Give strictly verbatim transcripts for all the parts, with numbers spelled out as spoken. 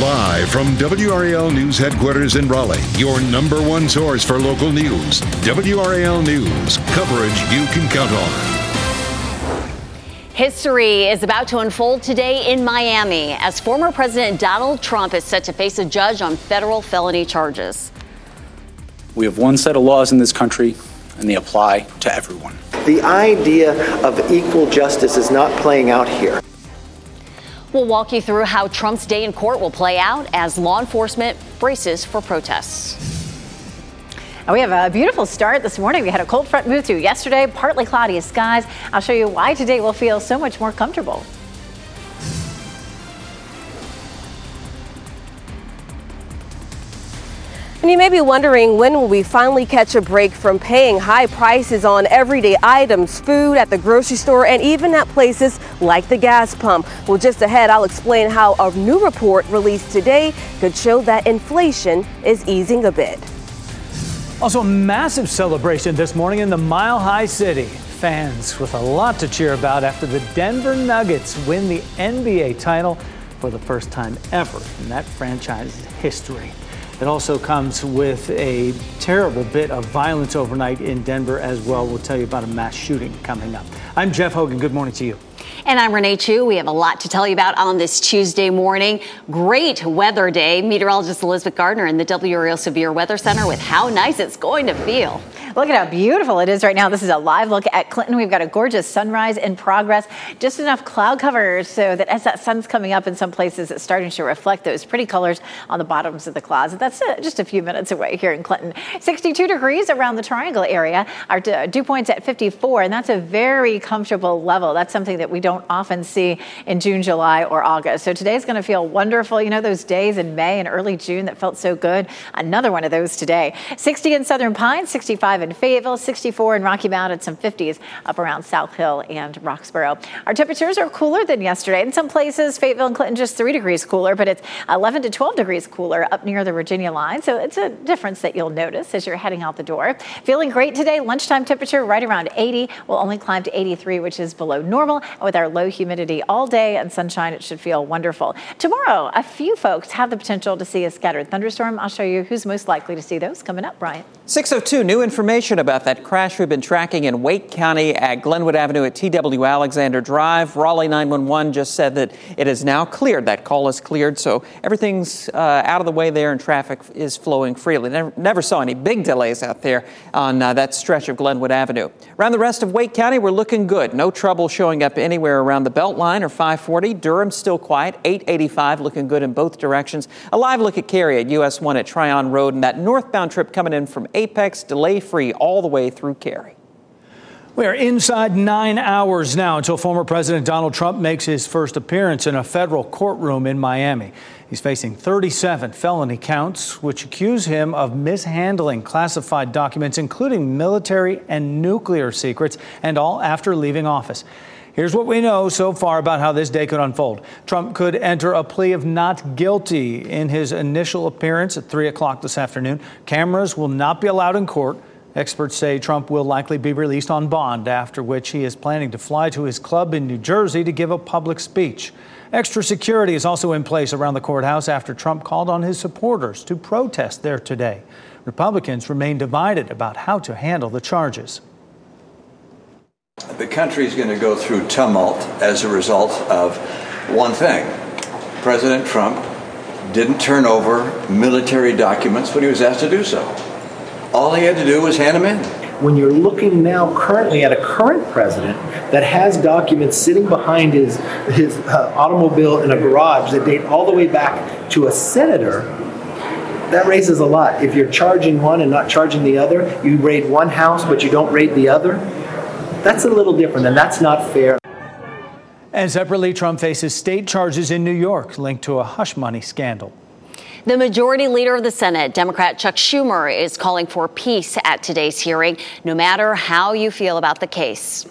Live from W R A L News headquarters in Raleigh, your number one source for local news. W R A L News, coverage you can count on. History is about to unfold today in Miami as former President Donald Trump is set to face a judge on federal felony charges. We have one set of laws in this country, and they apply to everyone. The idea of equal justice is not playing out here. We'll walk you through how Trump's day in court will play out as law enforcement braces for protests. And we have a beautiful start this morning. We had a cold front move through yesterday, partly cloudy skies. I'll show you why today will feel so much more comfortable. And you may be wondering, when will we finally catch a break from paying high prices on everyday items, food at the grocery store, and even at places like the gas pump? Well, just ahead, I'll explain how a new report released today could show that inflation is easing a bit. Also, a massive celebration this morning in the Mile High City. Fans with a lot to cheer about after the Denver Nuggets win the N B A title for the first time ever in that franchise's history. It also comes with a terrible bit of violence overnight in Denver as well. We'll tell you about a mass shooting coming up. I'm Jeff Hogan. Good morning to you. And I'm Renee Chu. We have a lot to tell you about on this Tuesday morning. Great weather day. Meteorologist Elizabeth Gardner in the W R A L Severe Weather Center with how nice it's going to feel. Look at how beautiful it is right now. This is a live look at Clinton. We've got a gorgeous sunrise in progress. Just enough cloud cover so that as that sun's coming up in some places, it's starting to reflect those pretty colors on the bottoms of the clouds. That's uh, just a few minutes away here in Clinton. sixty-two degrees around the Triangle area. Our d- dew point's at fifty-four, and that's a very comfortable level. That's something that we don't often see in June, July, or August. So today's going to feel wonderful. You know those days in May and early June that felt so good? Another one of those today. sixty in Southern Pines, sixty-five in Fayetteville, sixty-four in Rocky Mount, and some fifties up around South Hill and Roxborough. Our temperatures are cooler than yesterday. In some places, Fayetteville and Clinton just three degrees cooler, but it's eleven to twelve degrees cooler up near the Virginia line. So it's a difference that you'll notice as you're heading out the door. Feeling great today. Lunchtime temperature right around eighty. We'll only climb to eighty-three, which is below normal. And with our low humidity all day and sunshine, it should feel wonderful. Tomorrow, a few folks have the potential to see a scattered thunderstorm. I'll show you who's most likely to see those coming up. Brian. six oh two, new information about that crash we've been tracking in Wake County at Glenwood Avenue at T W Alexander Drive. Raleigh nine one one just said that it is now cleared. That call is cleared, so everything's uh, out of the way there and traffic is flowing freely. Never, never saw any big delays out there on uh, that stretch of Glenwood Avenue. Around the rest of Wake County, we're looking good. No trouble showing up anywhere around the Beltline or five forty. Durham's still quiet. eight eighty-five looking good in both directions. A live look at Cary at U S one at Tryon Road, and that northbound trip coming in from Apex, delay-free all the way through Cary. We are inside nine hours now until former President Donald Trump makes his first appearance in a federal courtroom in Miami. He's facing thirty-seven felony counts, which accuse him of mishandling classified documents, including military and nuclear secrets, and all after leaving office. Here's what we know so far about how this day could unfold. Trump could enter a plea of not guilty in his initial appearance at three o'clock this afternoon. Cameras will not be allowed in court. Experts say Trump will likely be released on bond, after which he is planning to fly to his club in New Jersey to give a public speech. Extra security is also in place around the courthouse after Trump called on his supporters to protest there today. Republicans remain divided about how to handle the charges. The country is going to go through tumult as a result of one thing. President Trump didn't turn over military documents when he was asked to do so. All he had to do was hand them in. When you're looking now currently at a current president that has documents sitting behind his, his uh, automobile in a garage that date all the way back to a senator, that raises a lot. If you're charging one and not charging the other, you raid one house but you don't raid the other, that's a little different, and that's not fair. And separately, Trump faces state charges in New York linked to a hush money scandal. The majority leader of the Senate, Democrat Chuck Schumer, is calling for peace at today's hearing, no matter how you feel about the case.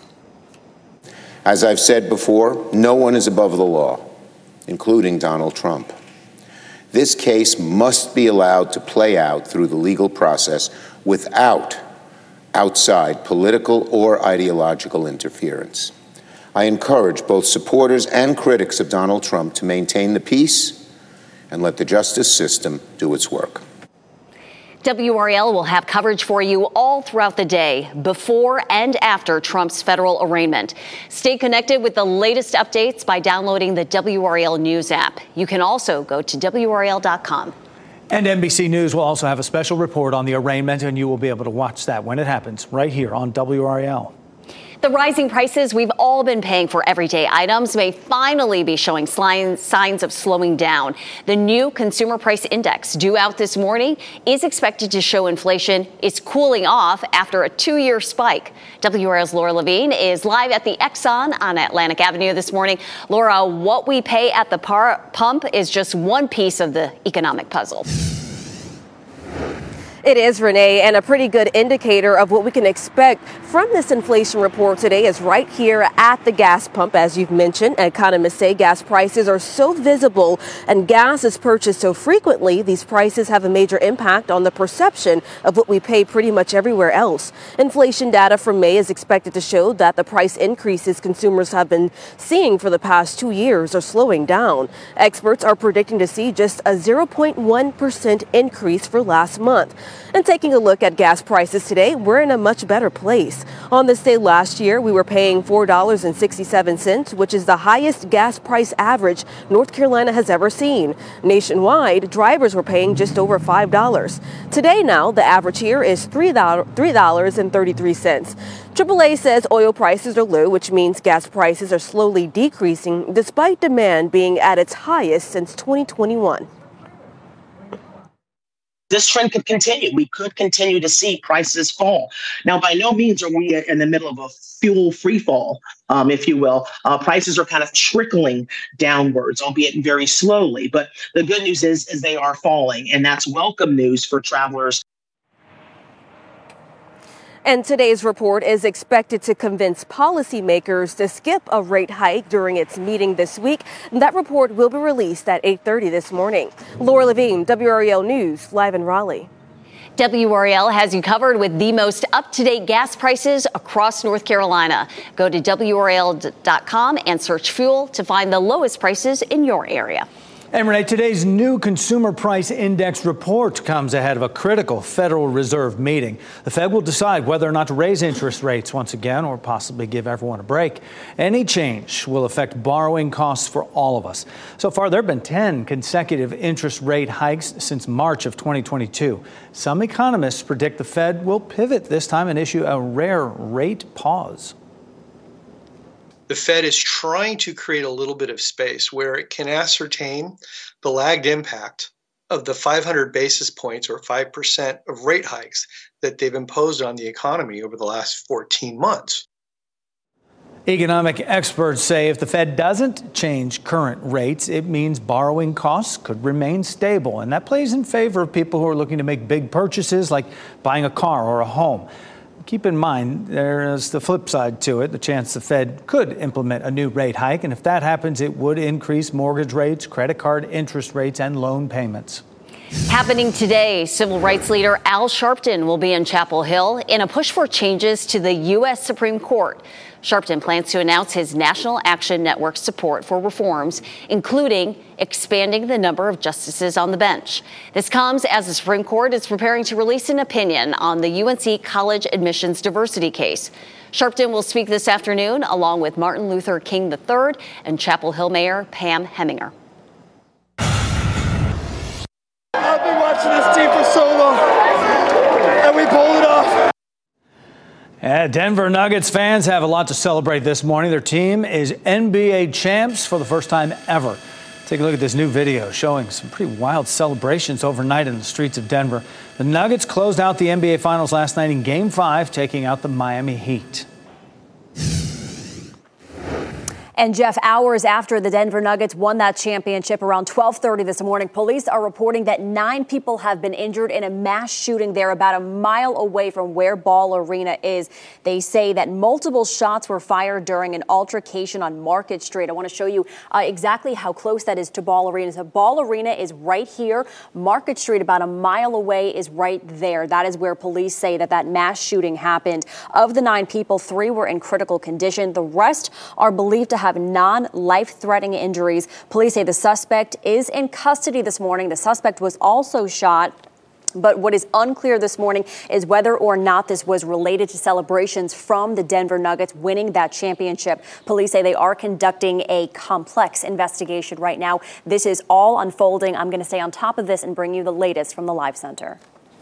As I've said before, no one is above the law, including Donald Trump. This case must be allowed to play out through the legal process without outside political or ideological interference. I encourage both supporters and critics of Donald Trump to maintain the peace and let the justice system do its work. W R A L will have coverage for you all throughout the day, before and after Trump's federal arraignment. Stay connected with the latest updates by downloading the W R A L News app. You can also go to W R A L dot com. And N B C News will also have a special report on the arraignment, and you will be able to watch that when it happens right here on W R A L. The rising prices we've all been paying for everyday items may finally be showing signs of slowing down. The new Consumer Price Index, due out this morning, is expected to show inflation is cooling off after a two-year spike. W R L's Laura Levine is live at the Exxon on Atlantic Avenue this morning. Laura, what we pay at the par- pump is just one piece of the economic puzzle. It is, Renee, and a pretty good indicator of what we can expect from this inflation report today is right here at the gas pump. As you've mentioned, economists say gas prices are so visible and gas is purchased so frequently, these prices have a major impact on the perception of what we pay pretty much everywhere else. Inflation data from May is expected to show that the price increases consumers have been seeing for the past two years are slowing down. Experts are predicting to see just a zero point one percent increase for last month. And taking a look at gas prices today, we're in a much better place. On this day last year, we were paying four dollars and sixty-seven cents, which is the highest gas price average North Carolina has ever seen. Nationwide, drivers were paying just over five dollars. Today now, the average here is three dollars and thirty-three cents. triple A says oil prices are low, which means gas prices are slowly decreasing despite demand being at its highest since twenty twenty-one. This trend could continue. We could continue to see prices fall. Now, by no means are we in the middle of a fuel free fall, um, if you will. Uh, prices are kind of trickling downwards, albeit very slowly. But the good news is, is they are falling, and that's welcome news for travelers. And today's report is expected to convince policymakers to skip a rate hike during its meeting this week. That report will be released at eight thirty this morning. Laura Levine, W R A L News, live in Raleigh. W R A L has you covered with the most up-to-date gas prices across North Carolina. Go to W R A L dot com and search fuel to find the lowest prices in your area. And Renee, today's new Consumer Price Index report comes ahead of a critical Federal Reserve meeting. The Fed will decide whether or not to raise interest rates once again or possibly give everyone a break. Any change will affect borrowing costs for all of us. So far, there have been ten consecutive interest rate hikes since March of twenty twenty-two. Some economists predict the Fed will pivot this time and issue a rare rate pause. The Fed is trying to create a little bit of space where it can ascertain the lagged impact of the five hundred basis points or five percent of rate hikes that they've imposed on the economy over the last fourteen months. Economic experts say if the Fed doesn't change current rates, it means borrowing costs could remain stable. And that plays in favor of people who are looking to make big purchases like buying a car or a home. Keep in mind, there's the flip side to it, the chance the Fed could implement a new rate hike. And if that happens, it would increase mortgage rates, credit card interest rates, and loan payments. Happening today, civil rights leader Al Sharpton will be in Chapel Hill in a push for changes to the U S Supreme Court. Sharpton plans to announce his National Action Network support for reforms, including expanding the number of justices on the bench. This comes as the Supreme Court is preparing to release an opinion on the U N C college admissions diversity case. Sharpton will speak this afternoon along with Martin Luther King the third and Chapel Hill Mayor Pam Heminger. I've been watching this team for so long, and we pulled it off. Yeah, Denver Nuggets fans have a lot to celebrate this morning. Their team is N B A champs for the first time ever. Take a look at this new video showing some pretty wild celebrations overnight in the streets of Denver. The Nuggets closed out the N B A Finals last night in Game five, taking out the Miami Heat. And Jeff, hours after the Denver Nuggets won that championship around twelve thirty this morning, police are reporting that nine people have been injured in a mass shooting there about a mile away from where Ball Arena is. They say that multiple shots were fired during an altercation on Market Street. I want to show you uh, exactly how close that is to Ball Arena. So Ball Arena is right here. Market Street, about a mile away, is right there. That is where police say that that mass shooting happened. Of the nine people, three were in critical condition. The rest are believed to have have non-life-threatening injuries. Police say the suspect is in custody this morning. The suspect was also shot. But what is unclear this morning is whether or not this was related to celebrations from the Denver Nuggets winning that championship. Police say they are conducting a complex investigation right now. This is all unfolding. I'm going to stay on top of this and bring you the latest from the Live Center.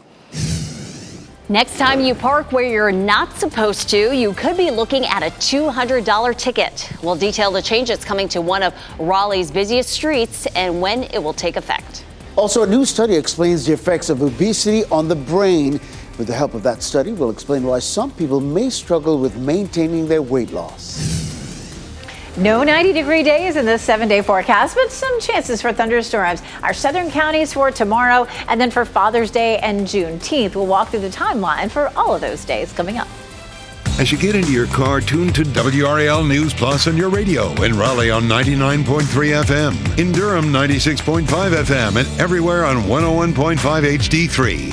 Next time you park where you're not supposed to, you could be looking at a two hundred dollars ticket. We'll detail the changes coming to one of Raleigh's busiest streets and when it will take effect. Also, a new study explains the effects of obesity on the brain. With the help of that study, we'll explain why some people may struggle with maintaining their weight loss. No ninety degree days in this seven day forecast, but some chances for thunderstorms. Our southern counties for tomorrow, and then for Father's Day and Juneteenth. We'll walk through the timeline for all of those days coming up. As you get into your car, tune to W R A L News Plus on your radio. In Raleigh on ninety-nine point three F M. In Durham, ninety-six point five F M. And everywhere on one oh one point five H D three.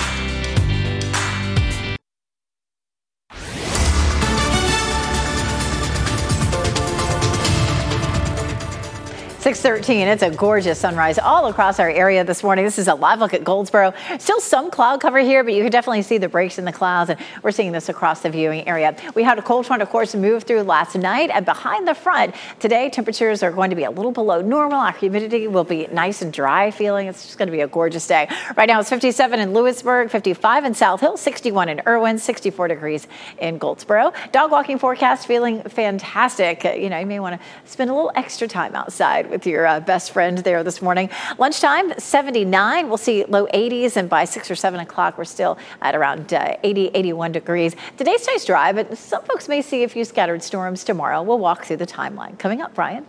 six thirteen, it's a gorgeous sunrise all across our area this morning. This is a live look at Goldsboro. Still some cloud cover here, but you can definitely see the breaks in the clouds, and we're seeing this across the viewing area. We had a cold front, of course, move through last night, and behind the front, today temperatures are going to be a little below normal. Our humidity will be nice and dry feeling. It's just going to be a gorgeous day. Right now it's fifty-seven in Lewisburg, fifty-five in South Hill, sixty-one in Irwin, sixty-four degrees in Goldsboro. Dog walking forecast feeling fantastic. You know, you may want to spend a little extra time outside with your uh, best friend there this morning. Lunchtime, seventy-nine. We'll see low eighties, and by six or seven o'clock, we're still at around uh, eighty, eighty-one degrees. Today stays dry, but some folks may see a few scattered storms tomorrow. We'll walk through the timeline. Coming up, Brian.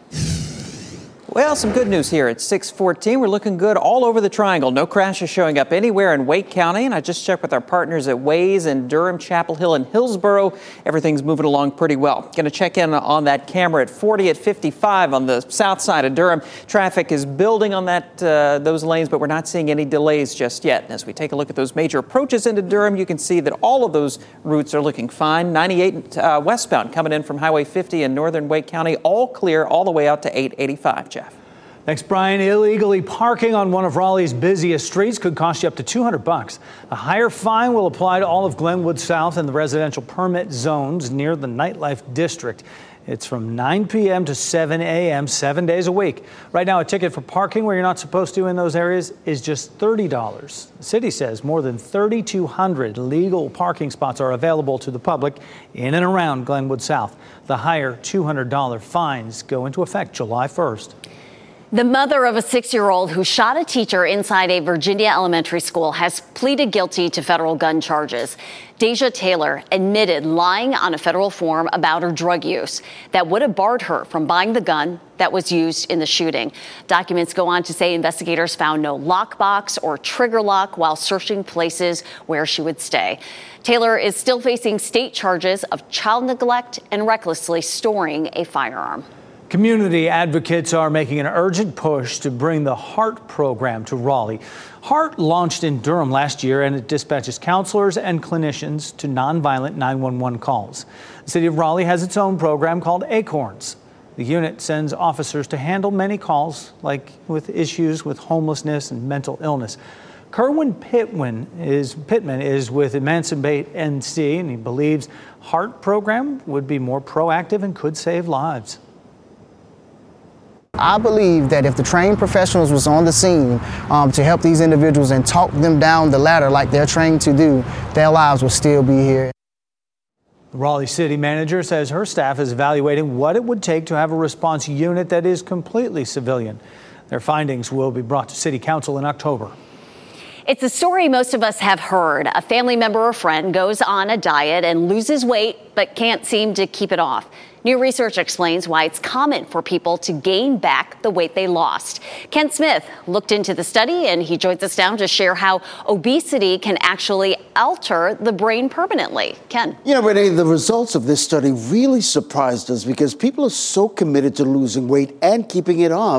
Well, some good news here at six fourteen. We're looking good all over the triangle. No crashes showing up anywhere in Wake County. And I just checked with our partners at Waze in Durham, Chapel Hill, and Hillsboro. Everything's moving along pretty well. Going to check in on that camera at forty at fifty-five on the south side of Durham. Traffic is building on that uh, those lanes, but we're not seeing any delays just yet. And as we take a look at those major approaches into Durham, you can see that all of those routes are looking fine. ninety-eight uh, westbound coming in from Highway fifty in northern Wake County, all clear all the way out to eight eighty-five, Jeff. Thanks, Brian. Illegally parking on one of Raleigh's busiest streets could cost you up to two hundred bucks. A higher fine will apply to all of Glenwood South and the residential permit zones near the nightlife district. It's from nine p.m. to seven a.m. seven days a week. Right now, a ticket for parking where you're not supposed to in those areas is just thirty dollars. The city says more than thirty-two hundred legal parking spots are available to the public in and around Glenwood South. The higher two hundred dollars fines go into effect July first. The mother of a six-year-old who shot a teacher inside a Virginia elementary school has pleaded guilty to federal gun charges. Deja Taylor admitted lying on a federal form about her drug use that would have barred her from buying the gun that was used in the shooting. Documents go on to say investigators found no lockbox or trigger lock while searching places where she would stay. Taylor is still facing state charges of child neglect and recklessly storing a firearm. Community advocates are making an urgent push to bring the HEART program to Raleigh. HEART launched in Durham last year, and it dispatches counselors and clinicians to nonviolent nine one one calls. The city of Raleigh has its own program called Acorns. The unit sends officers to handle many calls, like with issues with homelessness and mental illness. Kerwin Pittman is, Pittman is with Emancipate N C, and he believes HEART program would be more proactive and could save lives. I believe that if the trained professionals was on the scene um, to help these individuals and talk them down the ladder like they're trained to do, their lives will still be here. The Raleigh city manager says her staff is evaluating what it would take to have a response unit that is completely civilian. Their findings will be brought to city council in October. It's a story most of us have heard. A family member or friend goes on a diet and loses weight but can't seem to keep it off. New research explains why it's common for people to gain back the weight they lost. Ken Smith looked into the study, and he joins us now to share how obesity can actually alter the brain permanently. Ken. You know, Renee, the results of this study really surprised us because people are so committed to losing weight and keeping it off.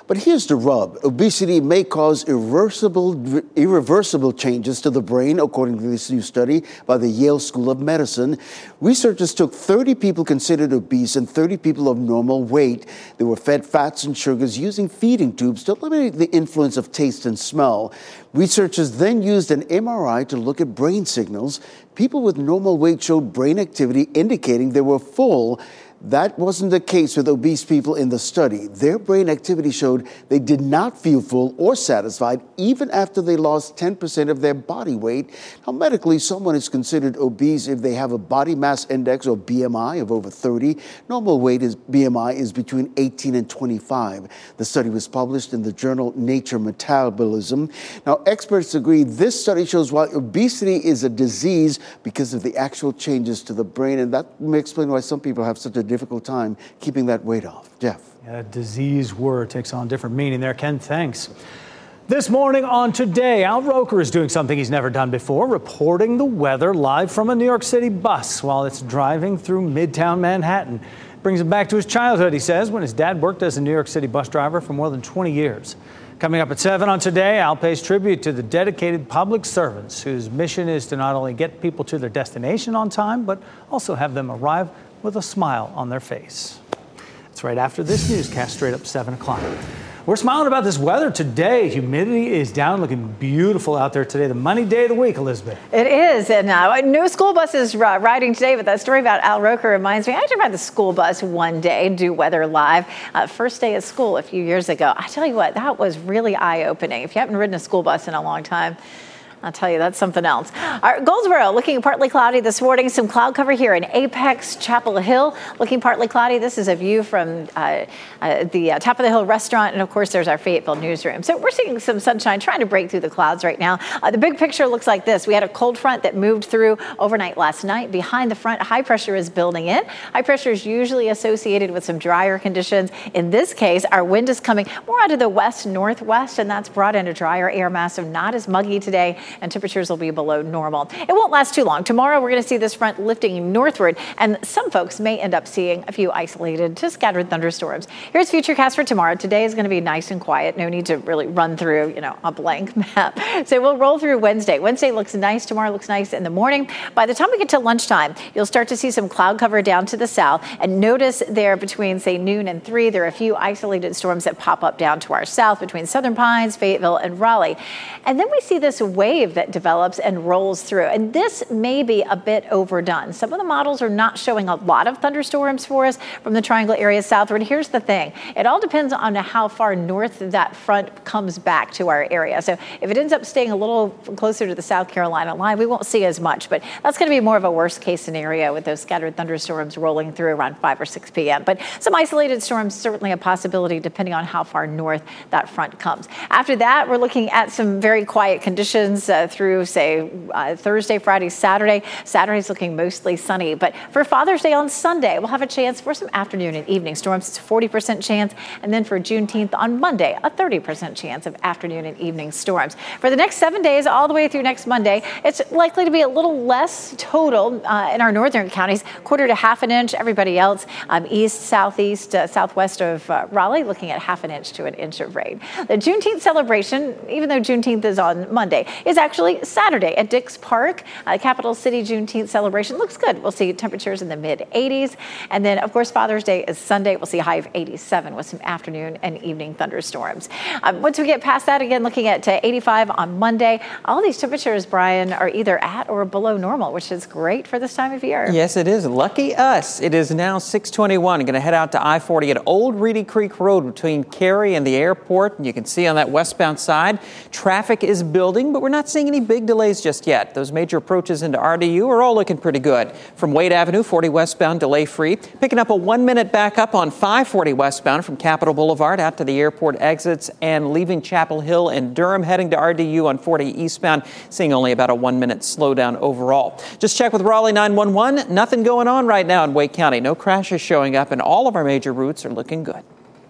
But here's the rub. Obesity may cause irreversible, irreversible changes to the brain, according to this new study by the Yale School of Medicine. Researchers took thirty people considered obese and thirty people of normal weight. They were fed fats and sugars using feeding tubes to eliminate the influence of taste and smell. Researchers then used an M R I to look at brain signals. People with normal weight showed brain activity indicating they were full. That wasn't the case with obese people in the study. Their brain activity showed they did not feel full or satisfied even after they lost ten percent of their body weight. Now, medically, someone is considered obese if they have a body mass index or B M I of over thirty. Normal weight is B M I is between eighteen and twenty-five. The study was published in the journal Nature Metabolism. Now, experts agree this study shows why obesity is a disease because of the actual changes to the brain, and that may explain why some people have such a difficult time keeping that weight off. Jeff. Yeah, disease word takes on different meaning there. Ken, thanks. This morning on Today, Al Roker is doing something he's never done before, reporting the weather live from a New York City bus while it's driving through Midtown Manhattan. Brings him back to his childhood, he says, when his dad worked as a New York City bus driver for more than twenty years. Coming up at seven on Today, Al pays tribute to the dedicated public servants whose mission is to not only get people to their destination on time, but also have them arrive with a smile on their face. It's right after this newscast, straight up seven o'clock. We're smiling about this weather today. Humidity is down, looking beautiful out there today. The money day of the week, Elizabeth. It is, and uh, no school buses uh, riding today, but that story about Al Roker reminds me, I actually ride the school bus one day, do weather live. Uh, first day of school a few years ago. I tell you what, that was really eye-opening. If you haven't ridden a school bus in a long time, I'll tell you, that's something else. All right, Goldsboro, looking partly cloudy this morning. Some cloud cover here in Apex, Chapel Hill, looking partly cloudy. This is a view from uh, uh, the uh, Top of the Hill restaurant. And, of course, there's our Fayetteville newsroom. So we're seeing some sunshine trying to break through the clouds right now. Uh, the big picture looks like this. We had a cold front that moved through overnight last night. Behind the front, high pressure is building in. High pressure is usually associated with some drier conditions. In this case, our wind is coming more out of the west-northwest, and that's brought in a drier air mass, so not as muggy today, and temperatures will be below normal. It won't last too long. Tomorrow, we're going to see this front lifting northward, and some folks may end up seeing a few isolated to scattered thunderstorms. Here's Futurecast for tomorrow. Today is going to be nice and quiet. No need to really run through, you know, a blank map. So we'll roll through Wednesday. Wednesday looks nice. Tomorrow looks nice in the morning. By the time we get to lunchtime, you'll start to see some cloud cover down to the south, and notice there between, say, noon and three, there are a few isolated storms that pop up down to our south between Southern Pines, Fayetteville, and Raleigh. And then we see this wave that develops and rolls through. And this may be a bit overdone. Some of the models are not showing a lot of thunderstorms for us from the Triangle area southward. Here's the thing. It all depends on how far north that front comes back to our area. So if it ends up staying a little closer to the South Carolina line, we won't see as much. But that's going to be more of a worst case scenario with those scattered thunderstorms rolling through around five or six p.m. But some isolated storms, certainly a possibility depending on how far north that front comes. After that, we're looking at some very quiet conditions uh, through, say, uh, Thursday, Friday, Saturday. Saturday's looking mostly sunny. But for Father's Day on Sunday, we'll have a chance for some afternoon and evening storms. It's a forty percent chance. And then for Juneteenth on Monday, a thirty percent chance of afternoon and evening storms. For the next seven days, all the way through next Monday, it's likely to be a little less total uh, in our northern counties, quarter to half an inch. Everybody else, um, east, southeast, uh, southwest of uh, Raleigh, looking at half an inch to an inch of rain. The Juneteenth celebration, even though Juneteenth is on Monday, is actually Saturday at Dix Park. Uh, Capital City Juneteenth celebration looks good. We'll see temperatures in the mid eighties. And then, of course, Father's Day is Sunday. We'll see a high of eighty-seven with some afternoon and evening thunderstorms. Um, once we get past that, again, looking at uh, eighty-five on Monday, all these temperatures, Brian, are either at or below normal, which is great for this time of year. Yes, it is. Lucky us. It is now six twenty-one. I'm going to head out to I forty at Old Reedy Creek Road between Cary and the airport. And you can see on that westbound side, traffic is building, but we're not seeing any big delays just yet. Those major approaches into R D U are all looking pretty good. From Wade Avenue, forty westbound, delay free. Picking up a one minute backup on five forty westbound from Capitol Boulevard out to the airport exits, and leaving Chapel Hill and Durham heading to R D U on forty eastbound, seeing only about a one minute slowdown overall. Just check with Raleigh nine one one. Nothing going on right now in Wake County. No crashes showing up, and all of our major routes are looking good.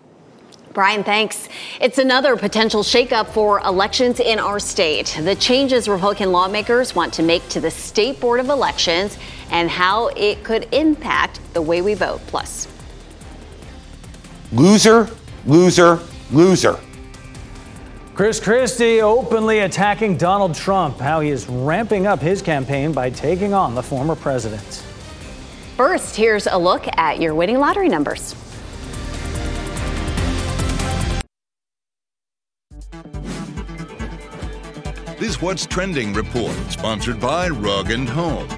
Brian, thanks. It's another potential shakeup for elections in our state. The changes Republican lawmakers want to make to the State Board of Elections and how it could impact the way we vote. Plus, Loser, loser, Loser. Chris Christie openly attacking Donald Trump, how he is ramping up his campaign by taking on the former president. First, here's a look at your winning lottery numbers. This What's Trending report, sponsored by Rug and Home.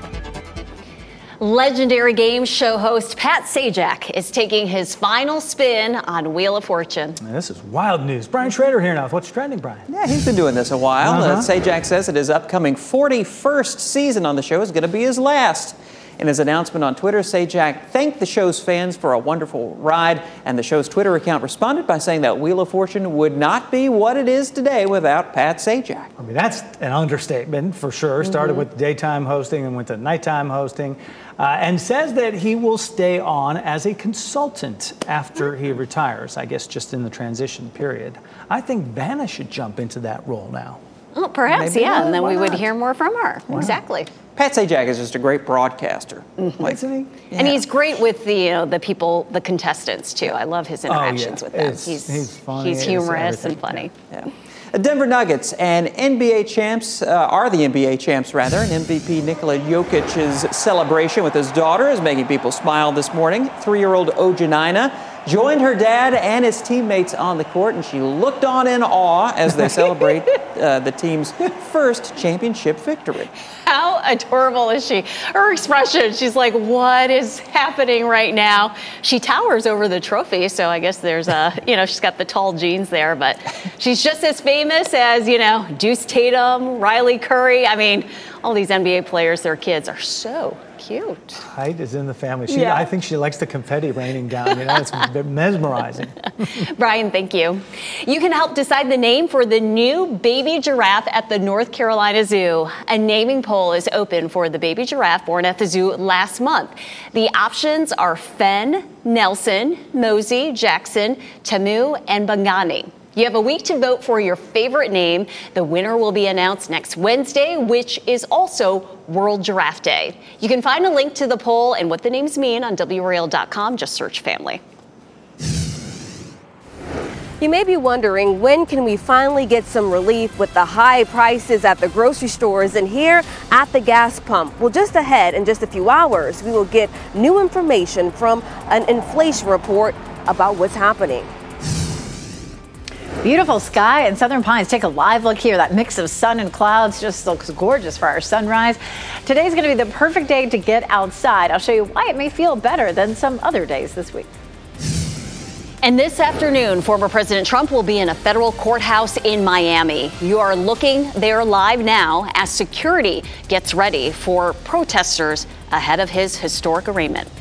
Legendary game show host Pat Sajak is taking his final spin on Wheel of Fortune. Man, this is wild news. Brian Schrader here now with What's Trending, Brian. Yeah, he's been doing this a while. Uh-huh. Uh, Sajak says that his upcoming forty-first season on the show is going to be his last. In his announcement on Twitter, Sajak thanked the show's fans for a wonderful ride, and the show's Twitter account responded by saying that Wheel of Fortune would not be what it is today without Pat Sajak. I mean, that's an understatement for sure. Started Mm-hmm. with daytime hosting and went to nighttime hosting, uh, and says that he will stay on as a consultant after he retires, I guess just in the transition period. I think Vanna should jump into that role now. Oh, perhaps, Maybe yeah, not. and then Why we would not? hear more from her. Why not? Exactly. Pat Sajak is just a great broadcaster. Mm-hmm. Like, Isn't he? And he's great with the, you know, the people, the contestants too. I love his interactions yeah. with them. It's- he's he's funny, he's it's humorous and everything. funny. Yeah. The Denver Nuggets and N B A champs, uh, are the N B A champs rather, and M V P Nikola Jokic's celebration with his daughter is making people smile this morning. Three-year-old Ojanina joined her dad and his teammates on the court, and she looked on in awe as they celebrate uh, the team's first championship victory. How adorable is she? Her expression, she's like, what is happening right now? She towers over the trophy, so I guess there's a, you know, she's got the tall jeans there, but she's just as famous as, you know, Deuce Tatum, Riley Curry. I mean, all these N B A players, their kids are so cute. Height is in the family. She, Yeah. I think she likes the confetti raining down. You know, it's mesmerizing. Brian, thank you. You can help decide the name for the new baby giraffe at the North Carolina Zoo. A naming poll is open for the baby giraffe born at the zoo last month. The options are Fenn, Nelson, Mosey, Jackson, Tamu, and Bangani. You have a week to vote for your favorite name. The winner will be announced next Wednesday, which is also World Giraffe Day. You can find a link to the poll and what the names mean on W R A L dot com. Just search family. You may be wondering, when can we finally get some relief with the high prices at the grocery stores and here at the gas pump? Well, just ahead in just a few hours, we will get new information from an inflation report about what's happening. Beautiful sky in Southern Pines. Take a live look here. That mix of sun and clouds just looks gorgeous for our sunrise. Today's going to be the perfect day to get outside. I'll show you why it may feel better than some other days this week. And this afternoon, former President Trump will be in a federal courthouse in Miami. You are looking there live now as security gets ready for protesters ahead of his historic arraignment.